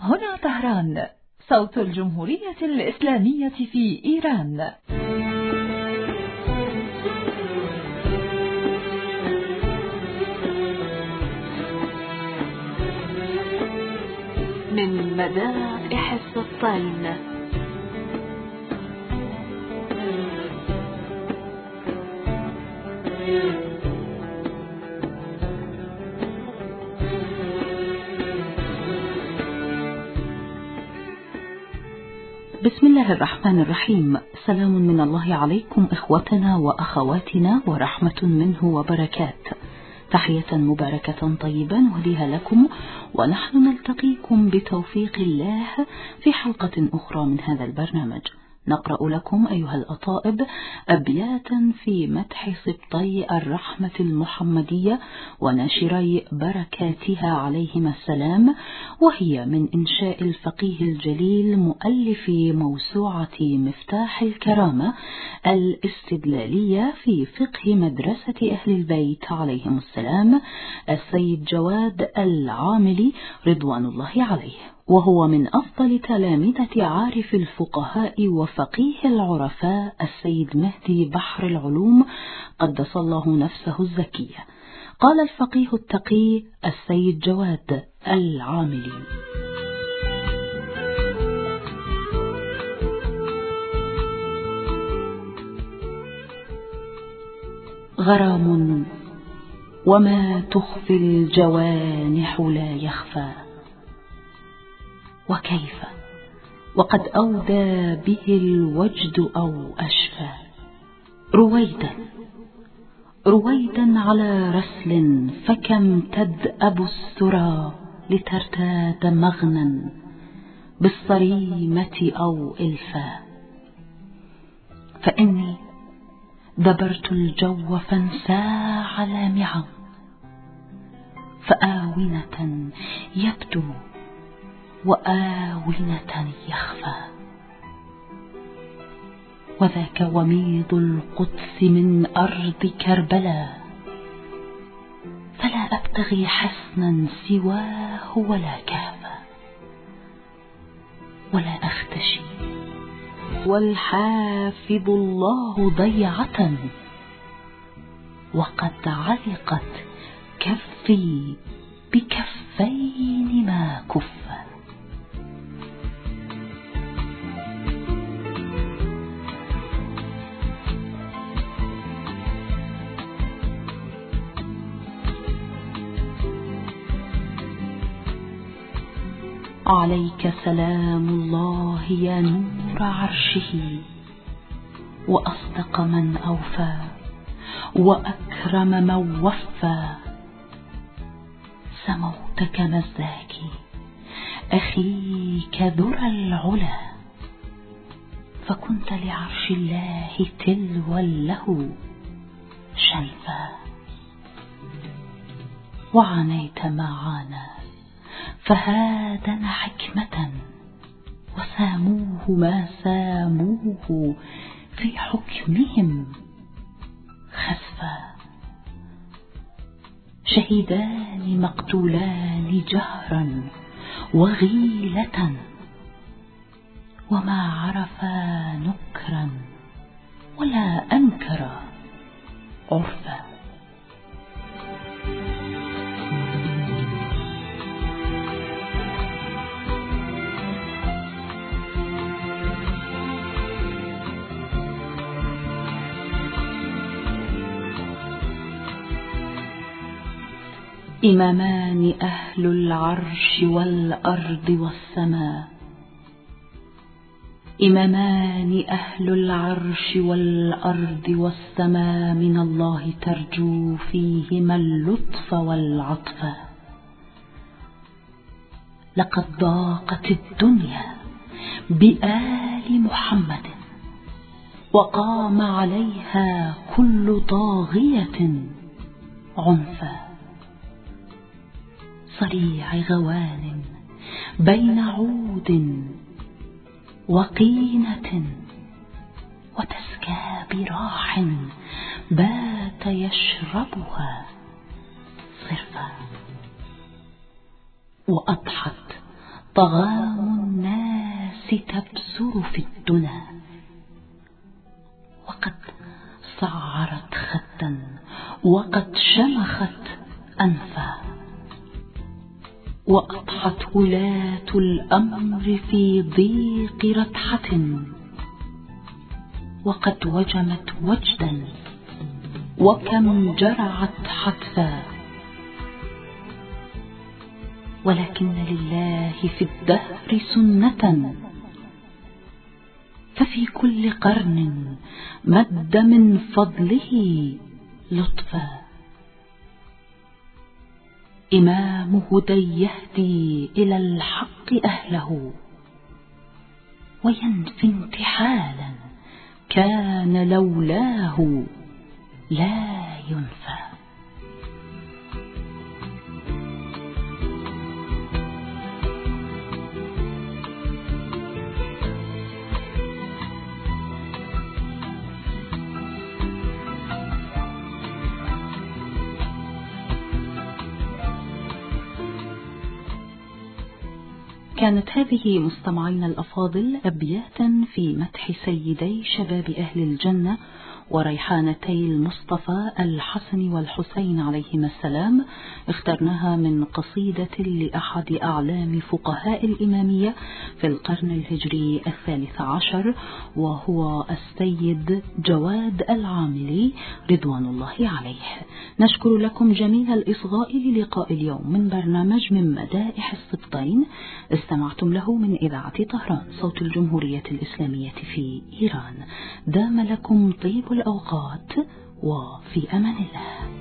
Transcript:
هنا طهران، صوت الجمهورية الإسلامية في إيران. من مدائح السلطان. بسم الله الرحمن الرحيم. سلام من الله عليكم إخوتنا وأخواتنا ورحمة منه وبركات. تحية مباركة طيبة نهديها لكم، ونحن نلتقيكم بتوفيق الله في حلقة أخرى من هذا البرنامج. نقرأ لكم أيها الأطائب أبياتا في مدح سبطي الرحمة المحمدية وناشري بركاتها عليهما السلام، وهي من إنشاء الفقيه الجليل مؤلف موسوعة مفتاح الكرامة الاستدلالية في فقه مدرسة أهل البيت عليهم السلام السيد جواد العاملي رضوان الله عليه، وهو من أفضل تلامذة عارف الفقهاء وفقيه العرفاء السيد مهدي بحر العلوم قدس الله نفسه الزكية. قال الفقيه التقي السيد جواد العاملي: غرام وما تخفي الجوانح لا يخفى، وكيف وقد أودى به الوجد أو أشفى. رويدا على رسل، فكم تدأب السرى لترتاد مغنا بالصريمة أو إلفا. فإني دبرت الجو فانساع لامعا، فآونة يبدو وآونة يخفى. وذاك وميض القدس من أرض كربلاء، فلا أبتغي حسنا سواه ولا كهفا، ولا أختشي والحافظ الله ضيعة، وقد علقت كفي بكفين ما كفا. عليك سلام الله يا نور عرشه، وأصدق من أوفى وأكرم من وفى. سموت كمزداك أخيك ذرى العلا، فكنت لعرش الله تلوا له شلفا. وعانيت ما عانى فهادن حكمة، وساموه ما ساموه في حكمهم خسفا. شهيدان مقتولان جهرا وغيلة، وما عرفا نكرا ولا أنكرا عرفا. إمامان أهل العرش والأرض والسماء، إمامان أهل العرش والأرض والسماء، من الله ترجو فيهما اللطف والعطف. لقد ضاقت الدنيا بآل محمد، وقام عليها كل طاغية عنفا. صريع غوان بين عود وقينة، وتسكى براح بات يشربها صرفا. وأضحت طغام الناس تبسر في الدنا، وقد صعرت خدا وقد شمخت أنفا، وأضحت ولاة الأمر في ضيق ردحة، وقد وجمت وجدا وكم جرعت حتفا. ولكن لله في الدهر سنة، ففي كل قرن مد من فضله لطفا. إمام هدى يهدي إلى الحق أهله، وينفي انتحالا كان لولاه لا ينفى. كانت هذه مستمعينا الأفاضل أبياتا في مدح سيدي شباب أهل الجنة وريحانتي المصطفى الحسن والحسين عليهما السلام، اخترناها من قصيدة لأحد أعلام فقهاء الإمامية في القرن الهجري 13، وهو السيد جواد العاملي رضوان الله عليه. نشكر لكم جميل الإصغاء للقاء اليوم من برنامج من مدائح السبطين، استمعتم له من إذاعة طهران صوت الجمهورية الإسلامية في إيران. دام لكم طيب الأوقات، وفي أمان الله.